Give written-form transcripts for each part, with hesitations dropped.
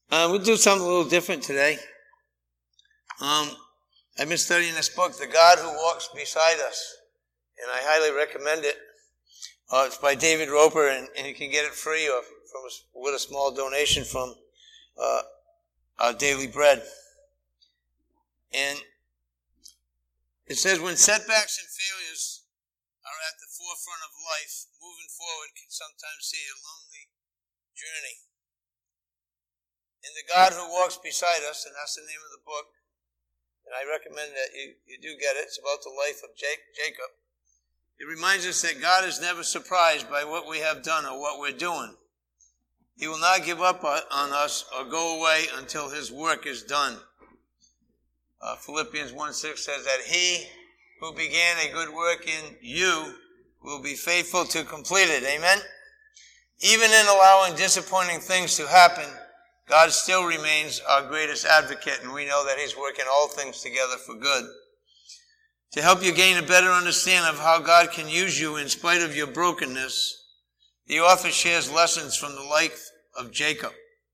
We'll do something a little different today. I've been studying this book, The God Who Walks Beside Us, and I highly recommend it. It's by David Roper, and you can get it free or with a small donation from our Daily Bread. And it says, when setbacks and failures are at the forefront of life, moving forward can sometimes be a lonely journey. And the God who walks beside us, and that's the name of the book, and I recommend that you do get it. It's about the life of Jacob. It reminds us that God is never surprised by what we have done or what we're doing. He will not give up on us or go away until his work is done. Philippians 1:6 says that he who began a good work in you will be faithful to complete it. Amen? Even in allowing disappointing things to happen, God still remains our greatest advocate, and we know that he's working all things together for good. To help you gain a better understanding of how God can use you in spite of your brokenness, the author shares lessons from the life of Jacob.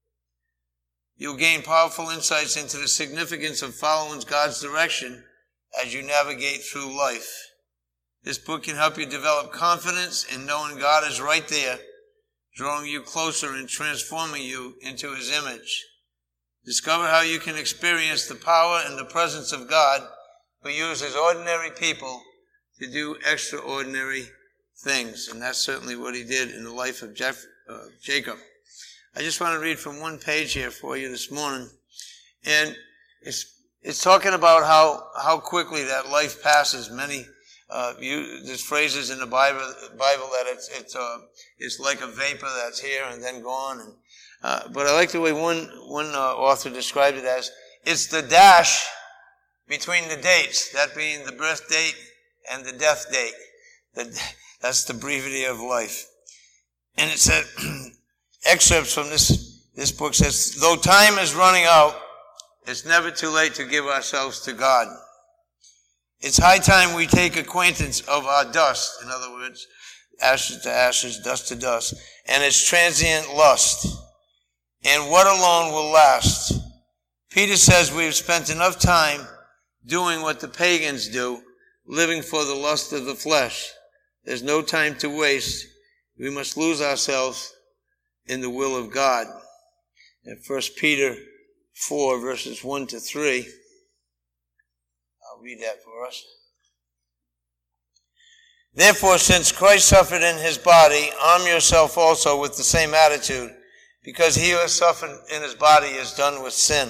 You'll gain powerful insights into the significance of following God's direction as you navigate through life. This book can help you develop confidence in knowing God is right there, drawing you closer and transforming you into his image. Discover how you can experience the power and the presence of God who uses ordinary people to do extraordinary things. And that's certainly what he did in the life of Jacob. I just want to read from one page here for you this morning. And it's talking about how quickly that life passes. There's phrases in the Bible that it's like a vapor that's here and then gone. But I like the way one author described it as, it's the dash between the dates, that being the birth date and the death date. That's the brevity of life. And it said, excerpts from this book says, though time is running out, it's never too late to give ourselves to God. It's high time we take acquaintance of our dust, in other words, ashes to ashes, dust to dust, and its transient lust, and what alone will last. Peter says we've spent enough time doing what the pagans do, living for the lust of the flesh. There's no time to waste. We must lose ourselves in the will of God. In 1 Peter 4, verses 1 to 3, I'll read that for us. Therefore, since Christ suffered in his body, arm yourself also with the same attitude, because he who has suffered in his body is done with sin.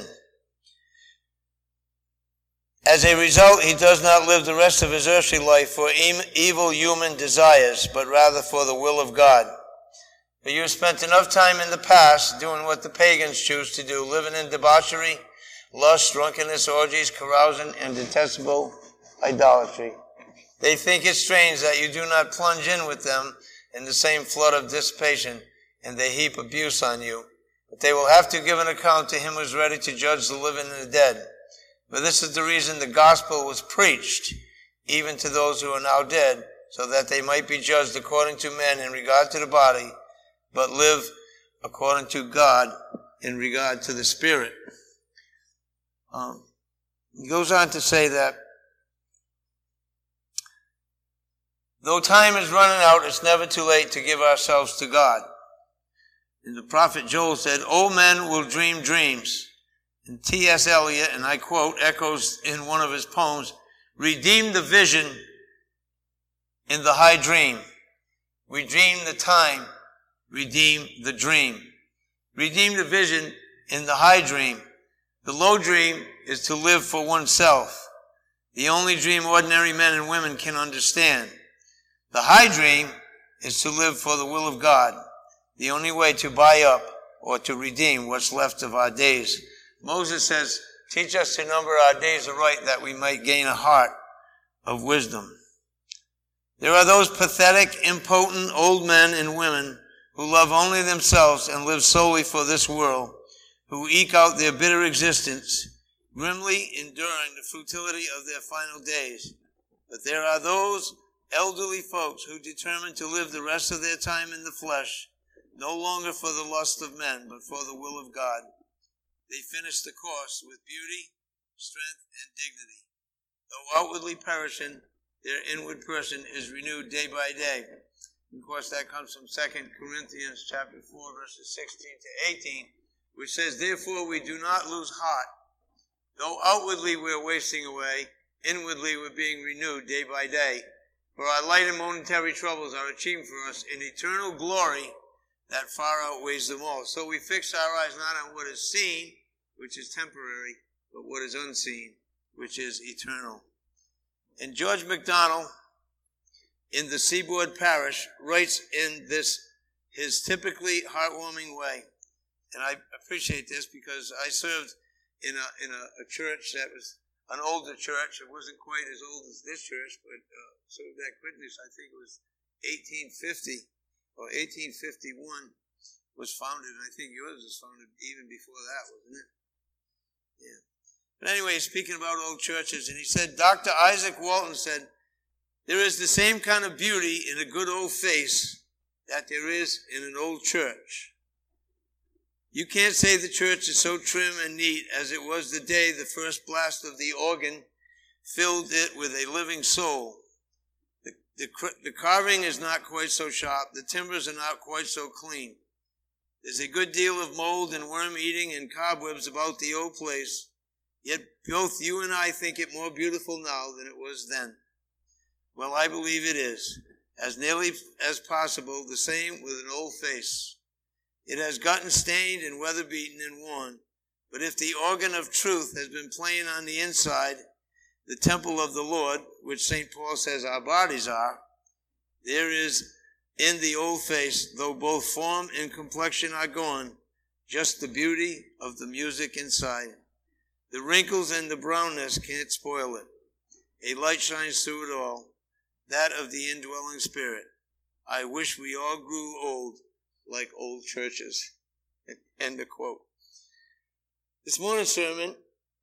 As a result, he does not live the rest of his earthly life for evil human desires, but rather for the will of God. For you have spent enough time in the past doing what the pagans choose to do, living in debauchery, lust, drunkenness, orgies, carousing, and detestable idolatry. They think it strange that you do not plunge in with them in the same flood of dissipation, and they heap abuse on you. But they will have to give an account to him who is ready to judge the living and the dead. For this is the reason the gospel was preached, even to those who are now dead, so that they might be judged according to men in regard to the body, but live according to God in regard to the spirit. He goes on to say that though time is running out, it's never too late to give ourselves to God. And the prophet Joel said, "Old men will dream dreams." And T.S. Eliot, and I quote, echoes in one of his poems, "Redeem the vision in the high dream. Redeem the time. Redeem the dream." Redeem the vision in the high dream. The low dream is to live for oneself, the only dream ordinary men and women can understand. The high dream is to live for the will of God, the only way to buy up or to redeem what's left of our days. Moses says, teach us to number our days aright that we might gain a heart of wisdom. There are those pathetic, impotent old men and women who love only themselves and live solely for this world, who eke out their bitter existence, grimly enduring the futility of their final days. But there are those elderly folks who determine to live the rest of their time in the flesh, no longer for the lust of men, but for the will of God. they finish the course with beauty, strength, and dignity. Though outwardly perishing, their inward person is renewed day by day. Of course, that comes from 2 Corinthians chapter 4, verses 16 to 18, which says, "Therefore we do not lose heart. Though outwardly we're wasting away, inwardly we're being renewed day by day. For our light and momentary troubles are achieving for us an eternal glory that far outweighs them all." So we fix our eyes not on what is seen, which is temporary, but what is unseen, which is eternal. And George MacDonald, in the Seaboard Parish, writes in this his typically heartwarming way. And I appreciate this because I served in a church that was an older church. It wasn't quite as old as this church, but served at Quintus. I think it was 1850 or 1851 was founded. And I think yours was founded even before that, wasn't it? Yeah. But anyway, speaking about old churches, and he said, Dr. Isaac Walton said, "There is the same kind of beauty in a good old face that there is in an old church. You can't say the church is so trim and neat as it was the day the first blast of the organ filled it with a living soul. The carving is not quite so sharp. The timbers are not quite so clean. There's a good deal of mold and worm-eating and cobwebs about the old place, yet both you and I think it more beautiful now than it was then. Well, I believe it is, as nearly as possible, the same with an old face. It has gotten stained and weather-beaten and worn, but if the organ of truth has been playing on the inside, the temple of the Lord, which St. Paul says our bodies are, there is in the old face, though both form and complexion are gone, just the beauty of the music inside. The wrinkles and the brownness can't spoil it. A light shines through it all, that of the indwelling spirit. I wish we all grew old like old churches." End of quote. This morning's sermon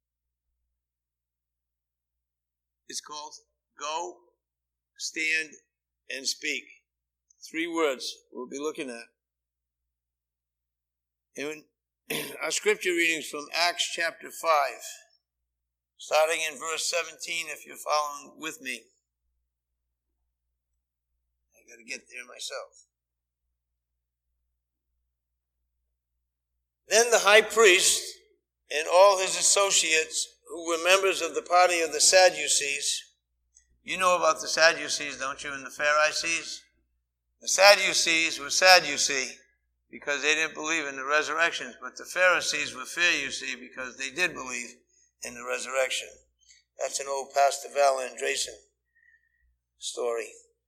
is called Go, Stand, and Speak. 3 words we'll be looking at. And our scripture readings from Acts chapter 5, starting in verse 17 if you're following with me. I got to get there myself. Then the high priest and all his associates, who were members of the party of the Sadducees. You know about the Sadducees, don't you, and the Pharisees? The Sadducees were sad, you see, because they didn't believe in the resurrection. But the Pharisees were fair, you see, because they did believe in the resurrection. That's an old Pastor Val Andresen story.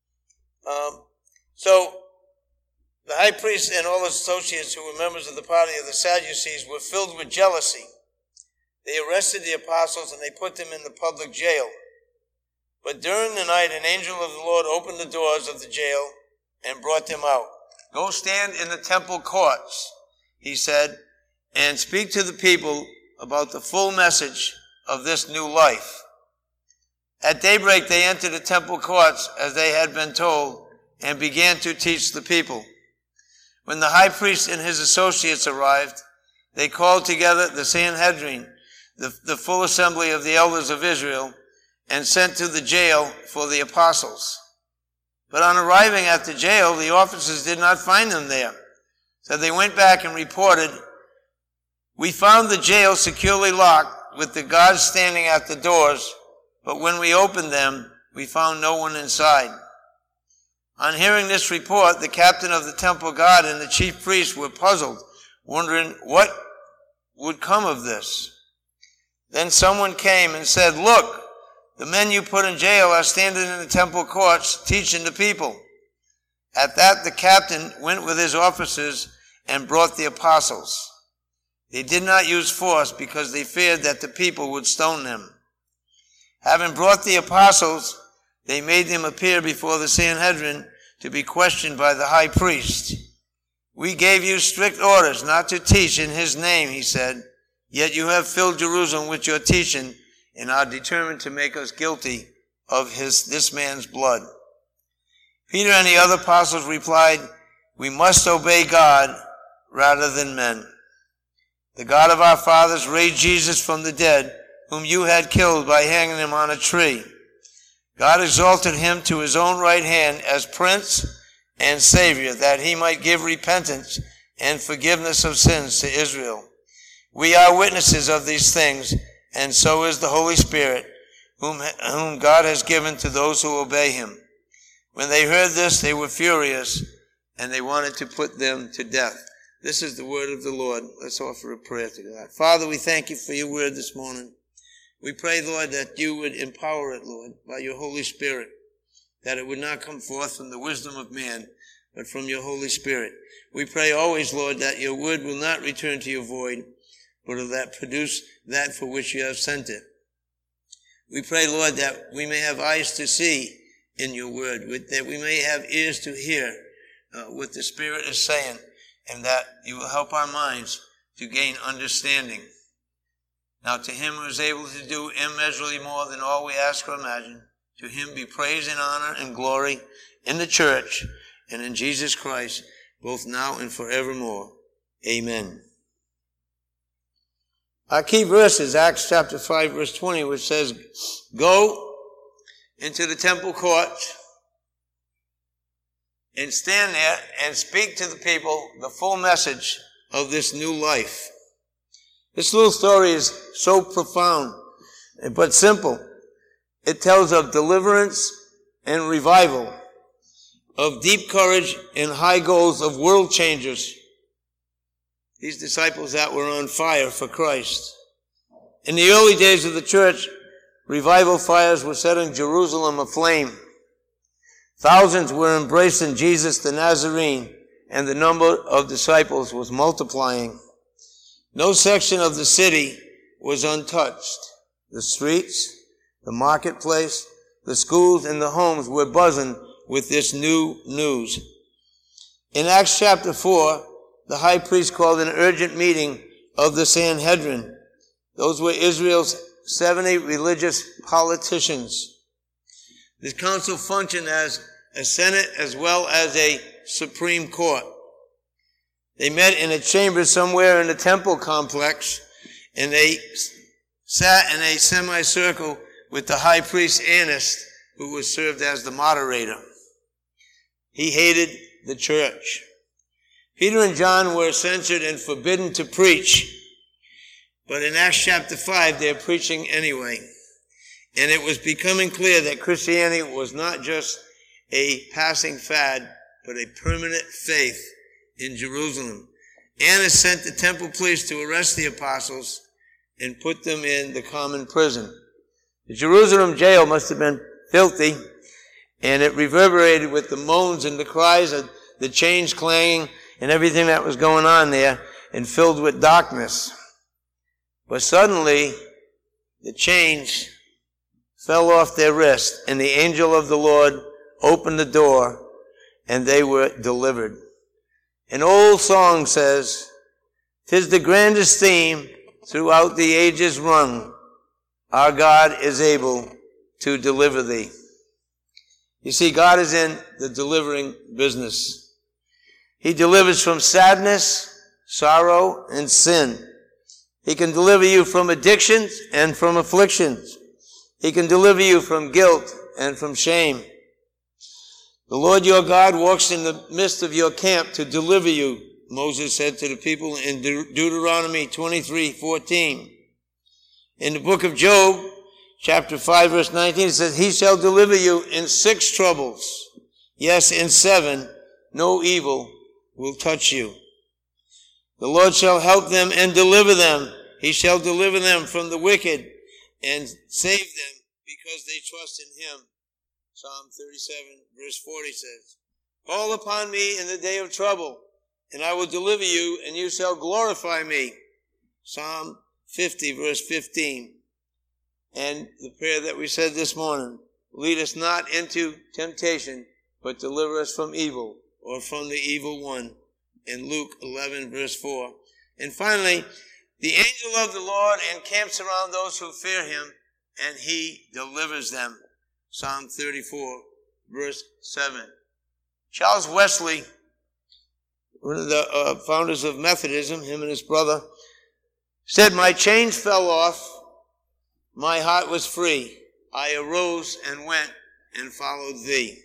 So the high priest and all his associates who were members of the party of the Sadducees were filled with jealousy. They arrested the apostles and they put them in the public jail. But during the night, an angel of the Lord opened the doors of the jail and brought them out. "Go stand in the temple courts," he said, "and speak to the people about the full message of this new life." At daybreak, they entered the temple courts as they had been told and began to teach the people. When the high priest and his associates arrived, they called together the Sanhedrin, the full assembly of the elders of Israel, and sent to the jail for the apostles. But on arriving at the jail, the officers did not find them there. So they went back and reported, "We found the jail securely locked with the guards standing at the doors, but when we opened them, we found no one inside." On hearing this report, the captain of the temple guard and the chief priests were puzzled, wondering what would come of this. Then someone came and said, "Look, the men you put in jail are standing in the temple courts teaching the people." At that, the captain went with his officers and brought the apostles. They did not use force because they feared that the people would stone them. Having brought the apostles, they made them appear before the Sanhedrin to be questioned by the high priest. "We gave you strict orders not to teach in his name," he said, "yet you have filled Jerusalem with your teaching and are determined to make us guilty of this man's blood." Peter and the other apostles replied, "We must obey God rather than men." The God of our fathers raised Jesus from the dead, whom you had killed by hanging him on a tree. God exalted him to his own right hand as Prince and Savior, that he might give repentance and forgiveness of sins to Israel. We are witnesses of these things, and so is the Holy Spirit, whom God has given to those who obey him. When they heard this, they were furious, and they wanted to put them to death. This is the word of the Lord. Let's offer a prayer to God. Father, we thank you for your word this morning. We pray, Lord, that you would empower it, Lord, by your Holy Spirit, that it would not come forth from the wisdom of man, but from your Holy Spirit. We pray always, Lord, that your word will not return to your void, but will that produce that for which you have sent it. We pray, Lord, that we may have eyes to see in your word, that we may have ears to hear what the Spirit is saying, and that you will help our minds to gain understanding. Now to him who is able to do immeasurably more than all we ask or imagine, to him be praise and honor and glory in the church and in Jesus Christ, both now and forevermore. Amen. Our key verse is Acts chapter 5, verse 20, which says, "Go into the temple courts and stand there and speak to the people the full message of this new life." This little story is so profound, but simple. It tells of deliverance and revival, of deep courage and high goals of world changers. These disciples that were on fire for Christ. In the early days of the church, revival fires were setting Jerusalem aflame. Thousands were embracing Jesus the Nazarene, and the number of disciples was multiplying. No section of the city was untouched. The streets, the marketplace, the schools, and the homes were buzzing with this new news. In Acts chapter 4, the high priest called an urgent meeting of the Sanhedrin. Those were Israel's 70 religious politicians. This council functioned as a senate as well as a supreme court. They met in a chamber somewhere in the temple complex, and they sat in a semicircle with the high priest Annas, who was served as the moderator. He hated the church. Peter and John were censored and forbidden to preach, but in Acts chapter 5, they're preaching anyway. And it was becoming clear that Christianity was not just a passing fad, but a permanent faith in Jerusalem. Annas sent the temple police to arrest the apostles and put them in the common prison. The Jerusalem jail must have been filthy, and it reverberated with the moans and the cries of the chains clanging and everything that was going on there, and filled with darkness. But suddenly, the chains fell off their wrists, and the angel of the Lord opened the door, and they were delivered. An old song says, "'Tis the grandest theme throughout the ages rung, our God is able to deliver thee." You see, God is in the delivering business. He delivers from sadness, sorrow, and sin. He can deliver you from addictions and from afflictions. He can deliver you from guilt and from shame. The Lord your God walks in the midst of your camp to deliver you, Moses said to the people in Deuteronomy 23:14. In the book of Job, chapter 5, verse 19, it says, "He shall deliver you in 6 troubles. Yes, in 7, no evil will touch you. The Lord shall help them and deliver them. He shall deliver them from the wicked and save them because they trust in him." Psalm 37, verse 40 says, "Call upon me in the day of trouble, and I will deliver you, and you shall glorify me." Psalm 50, verse 15. And the prayer that we said this morning, "Lead us not into temptation, but deliver us from evil," or from the evil one, in Luke 11, verse 4. And finally, the angel of the Lord encamps around those who fear him, and he delivers them. Psalm 34, verse 7. Charles Wesley, one of the founders of Methodism, him and his brother, said, my chains fell off, my heart was free. I arose and went and followed thee.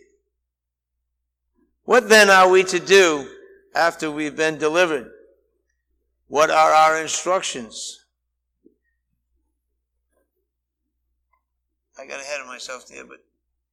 What then are we to do after we've been delivered? What are our instructions? I got ahead of myself there, but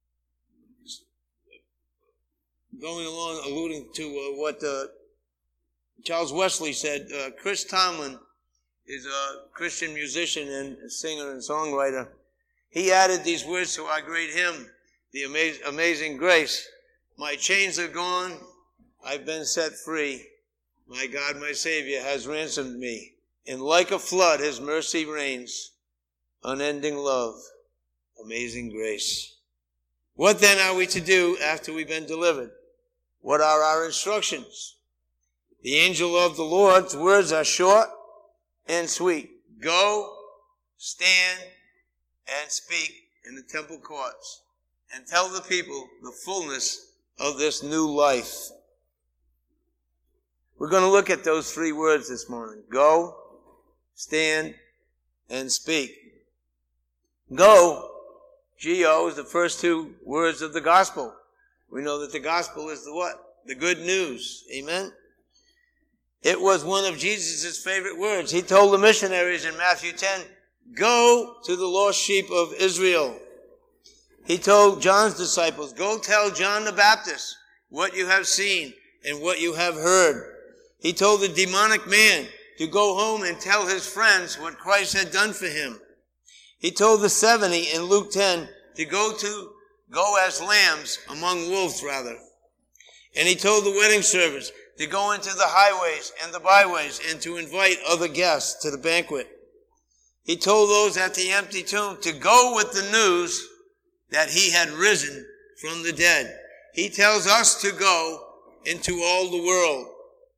going along, alluding to what Charles Wesley said, Chris Tomlin is a Christian musician and singer and songwriter. He added these words to our great hymn, The Amazing Grace. My chains are gone, I've been set free. My God, my Savior, has ransomed me. And like a flood, his mercy reigns. Unending love, amazing grace. What then are we to do after we've been delivered? What are our instructions? The angel of the Lord's words are short and sweet. Go, stand, and speak in the temple courts, and tell the people the fullness of this new life. We're going to look at those three words this morning. Go, stand, and speak. Go, G-O, is the first two words of the gospel. We know that the gospel is the what? The good news. Amen? It was one of Jesus' favorite words. He told the missionaries in Matthew 10, go to the lost sheep of Israel. He told John's disciples, go tell John the Baptist what you have seen and what you have heard. He told the demonic man to go home and tell his friends what Christ had done for him. He told the 70 in Luke 10 to go as lambs among wolves, rather. And he told the wedding service to go into the highways and the byways and to invite other guests to the banquet. He told those at the empty tomb to go with the news that he had risen from the dead. He tells us to go into all the world.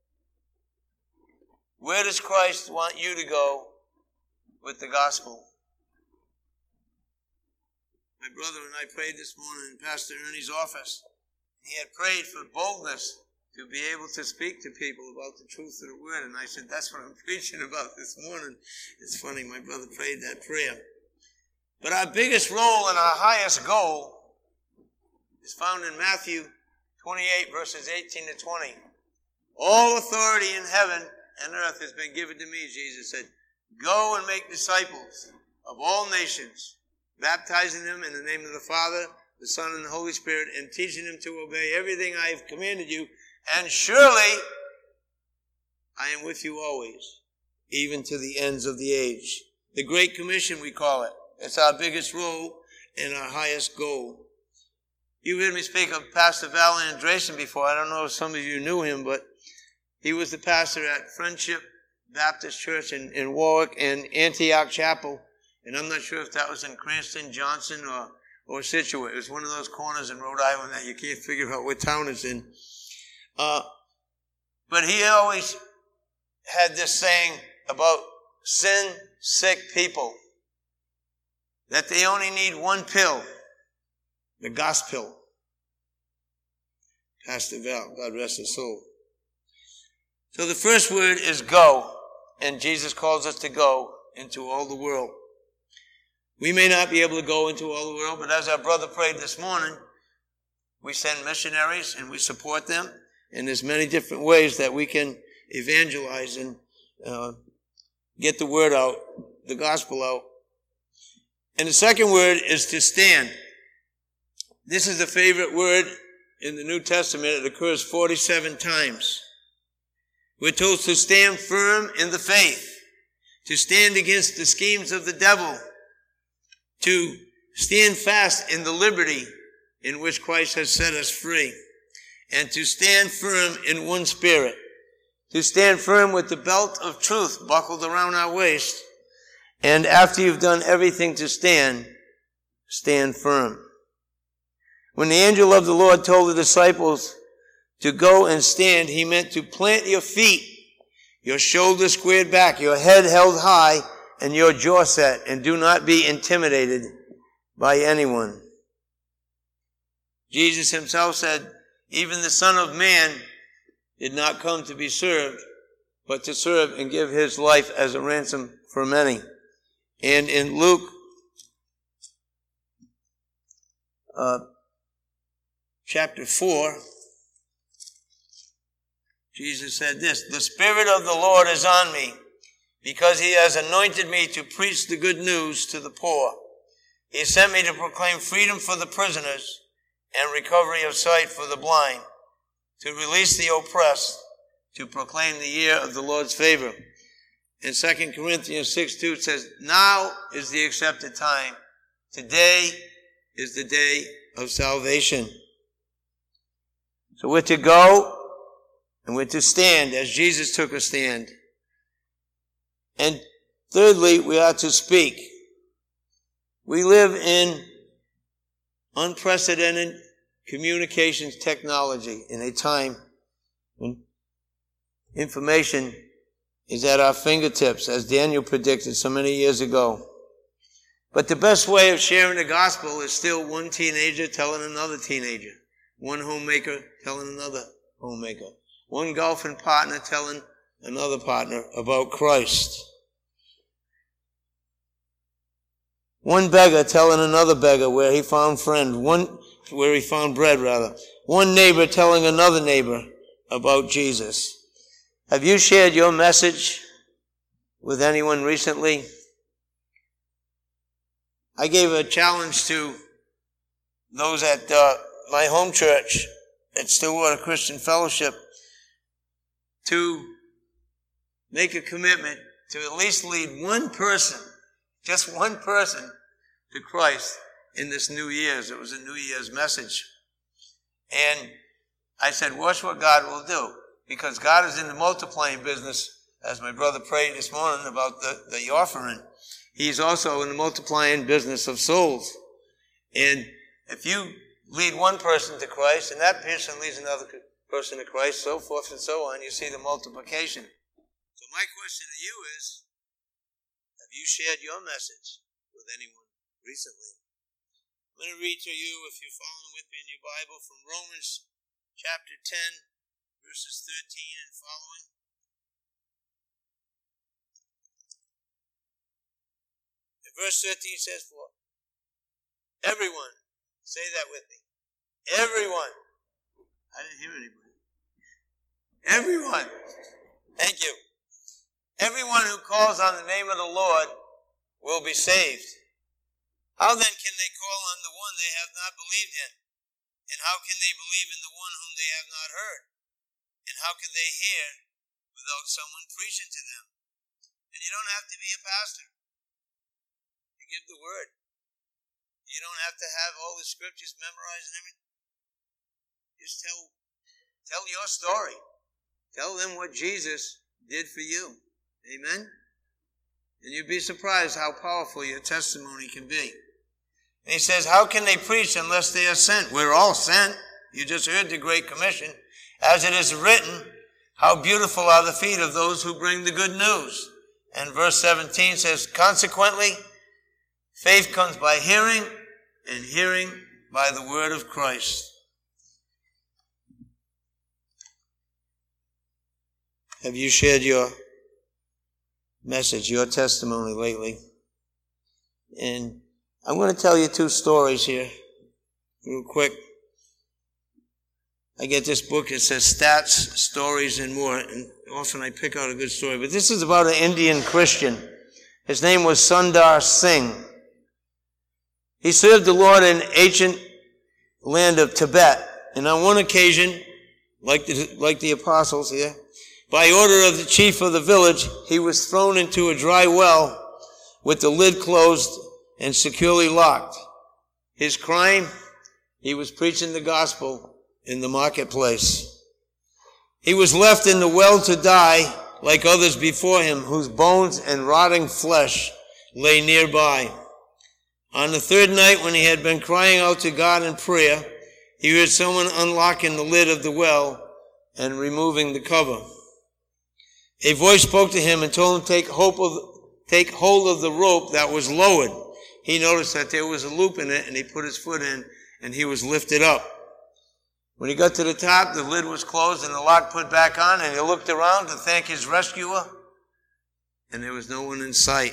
Where does Christ want you to go with the gospel? My brother and I prayed this morning in Pastor Ernie's office. He had prayed for boldness to be able to speak to people about the truth of the word. And I said, that's what I'm preaching about this morning. It's funny, my brother prayed that prayer. But our biggest role and our highest goal is found in Matthew 28, verses 18 to 20. All authority in heaven and earth has been given to me, Jesus said. Go and make disciples of all nations, baptizing them in the name of the Father, the Son, and the Holy Spirit, and teaching them to obey everything I have commanded you. And surely I am with you always, even to the ends of the age. The Great Commission, we call it. It's our biggest role and our highest goal. You heard me speak of Pastor Valen Andresen before. I don't know if some of you knew him, but he was the pastor at Friendship Baptist Church in Warwick and Antioch Chapel. And I'm not sure if that was in Cranston, Johnson, or Scituate. It was one of those corners in Rhode Island that you can't figure out what town it's in. But he always had this saying about sin-sick people, that they only need one pill, the gospel. Pastor Val, God rest his soul. So the first word is go, and Jesus calls us to go into all the world. We may not be able to go into all the world, but as our brother prayed this morning, we send missionaries and we support them, and there's many different ways that we can evangelize and get the word out, the gospel out. And the second word is to stand. This is a favorite word in the New Testament. It occurs 47 times. We're told to stand firm in the faith, to stand against the schemes of the devil, to stand fast in the liberty in which Christ has set us free, and to stand firm in one spirit, to stand firm with the belt of truth buckled around our waist, and after you've done everything to stand, stand firm. When the angel of the Lord told the disciples to go and stand, he meant to plant your feet, your shoulders squared back, your head held high, and your jaw set, and do not be intimidated by anyone. Jesus himself said, even the Son of Man did not come to be served, but to serve and give his life as a ransom for many. And in Luke chapter 4, Jesus said this, "The Spirit of the Lord is on me, because he has anointed me to preach the good news to the poor. He sent me to proclaim freedom for the prisoners and recovery of sight for the blind, to release the oppressed, to proclaim the year of the Lord's favor." In 2 Corinthians 6:2 it says, "Now is the accepted time. Today is the day of salvation." So we're to go and we're to stand as Jesus took a stand. And thirdly, we are to speak. We live in unprecedented communications technology in a time when information is at our fingertips, as Daniel predicted so many years ago. But the best way of sharing the gospel is still one teenager telling another teenager, one homemaker telling another homemaker, one golfing partner telling another partner about Christ, one beggar telling another beggar where he found bread, one neighbor telling another neighbor about Jesus. Have you shared your message with anyone recently? I gave a challenge to those at my home church at Stillwater Christian Fellowship to make a commitment to at least lead one person, just one person, to Christ in this New Year's. It was a New Year's message. And I said, watch what God will do. Because God is in the multiplying business, as my brother prayed this morning about the offering. He's also in the multiplying business of souls. And if you lead one person to Christ, and that person leads another person to Christ, so forth and so on, you see the multiplication. So my question to you is, have you shared your message with anyone recently? I'm going to read to you, if you're following with me in your Bible, from Romans chapter 10, verses 13 and following. And verse 13 says, "For everyone," say that with me, everyone. I didn't hear anybody. Everyone. Thank you. Everyone who calls on the name of the Lord will be saved. How then can they call on the one they have not believed in? And how can they believe in the one whom they have not heard? And how can they hear without someone preaching to them? And you don't have to be a pastor to give the word. You don't have to have all the scriptures memorized and everything. Just tell your story. Tell them what Jesus did for you. Amen? And you'd be surprised how powerful your testimony can be. And he says, how can they preach unless they are sent? We're all sent. You just heard the Great Commission. As it is written, how beautiful are the feet of those who bring the good news. And verse 17 says, consequently, faith comes by hearing, and hearing by the word of Christ. Have you shared your message, your testimony lately? And I'm going to tell you two stories here, real quick. I get this book, it says Stats, Stories, and More, and often I pick out a good story. But this is about an Indian Christian. His name was Sundar Singh. He served the Lord in ancient land of Tibet. And on one occasion, like the apostles here, by order of the chief of the village, he was thrown into a dry well with the lid closed and securely locked. His crime? He was preaching the gospel in the marketplace. He was left in the well to die like others before him, whose bones and rotting flesh lay nearby. On the third night, when he had been crying out to God in prayer, he heard someone unlocking the lid of the well and removing the cover. A voice spoke to him and told him to take hold of the rope that was lowered. He noticed that there was a loop in it, and he put his foot in, and he was lifted up. When he got to the top, the lid was closed and the lock put back on, and he looked around to thank his rescuer. and there was no one in sight.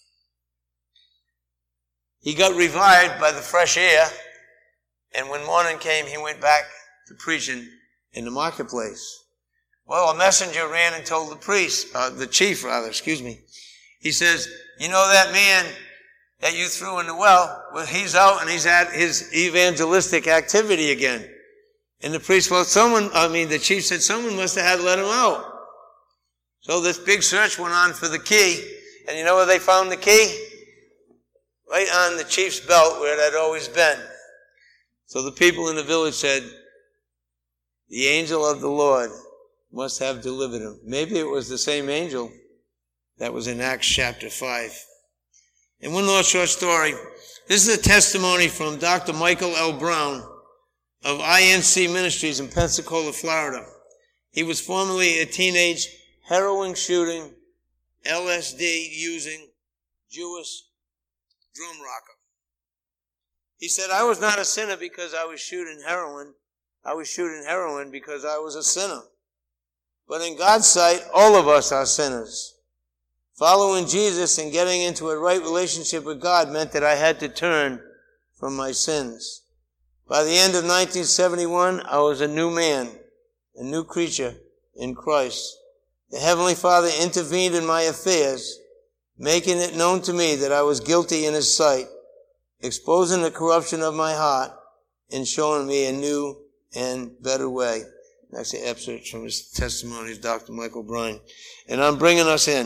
He got revived by the fresh air, and when morning came, he went back to preaching in the marketplace. Well, a messenger ran and told the chief. He says, you know that man that you threw in the well? Well, he's out and he's at his evangelistic activity again. And the priest, the chief said, someone must have had let him out. So this big search went on for the key. And you know where they found the key? Right on the chief's belt where it had always been. So the people in the village said, the angel of the Lord must have delivered him. Maybe it was the same angel that was in Acts chapter 5. And one more short story. This is a testimony from Dr. Michael L. Brown of INC Ministries in Pensacola, Florida. He was formerly a teenage heroin-shooting, LSD-using Jewish drum rocker. He said, I was not a sinner because I was shooting heroin. I was shooting heroin because I was a sinner. But in God's sight, all of us are sinners. Following Jesus and getting into a right relationship with God meant that I had to turn from my sins. By the end of 1971, I was a new man, a new creature in Christ. The Heavenly Father intervened in my affairs, making it known to me that I was guilty in His sight, exposing the corruption of my heart, and showing me a new and better way. That's the excerpt from his testimonies, Dr. Michael Bryan. And I'm bringing us in.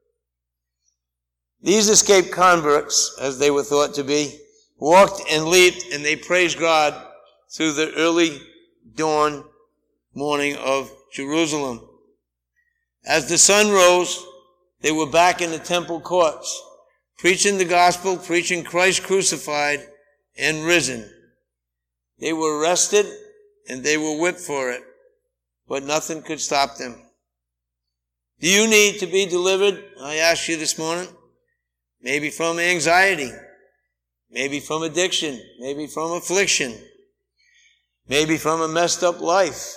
These escaped converts, as they were thought to be, walked and leaped, and they praised God through the early dawn morning of Jerusalem. As the sun rose, they were back in the temple courts, preaching the gospel, preaching Christ crucified and risen. They were arrested and they were whipped for it, but nothing could stop them. Do you need to be delivered? I ask you this morning. Maybe from anxiety, maybe from addiction, maybe from affliction, maybe from a messed up life.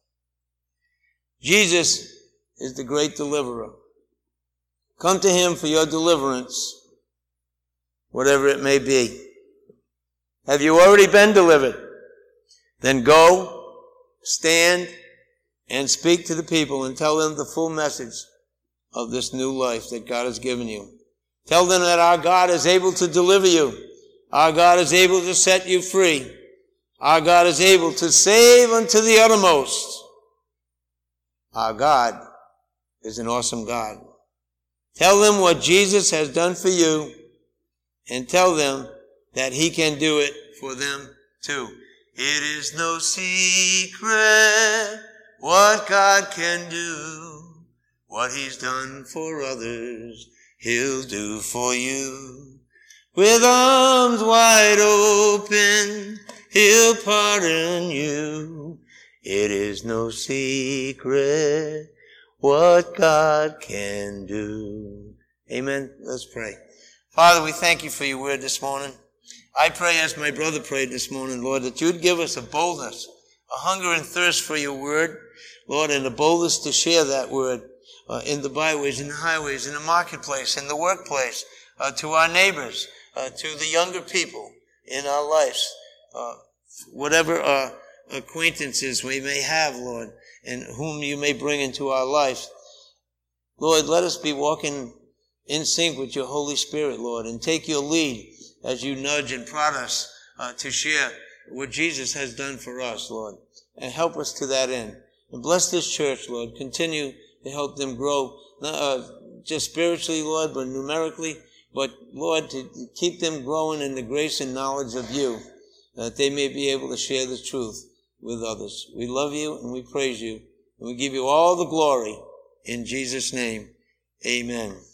Jesus is the great deliverer. Come to Him for your deliverance, whatever it may be. Have you already been delivered? Then go, stand, and speak to the people and tell them the full message of this new life that God has given you. Tell them that our God is able to deliver you. Our God is able to set you free. Our God is able to save unto the uttermost. Our God is an awesome God. Tell them what Jesus has done for you, and tell them that He can do it for them too. It is no secret what God can do. What He's done for others, He'll do for you. With arms wide open, He'll pardon you. It is no secret what God can do. Amen. Let's pray. Father, we thank You for Your word this morning. I pray as my brother prayed this morning, Lord, that You'd give us a boldness, a hunger and thirst for Your word, Lord, and a boldness to share that word in the byways, in the highways, in the marketplace, in the workplace, to our neighbors, to the younger people in our lives, whatever acquaintances we may have, Lord, and whom You may bring into our lives. Lord, let us be walking in sync with Your Holy Spirit, Lord, and take Your lead as You nudge and prod us to share what Jesus has done for us, Lord, and help us to that end. And bless this church, Lord. Continue to help them grow, not just spiritually, Lord, but numerically, but, Lord, to keep them growing in the grace and knowledge of You, that they may be able to share the truth with others. We love You and we praise You, and we give You all the glory in Jesus' name. Amen.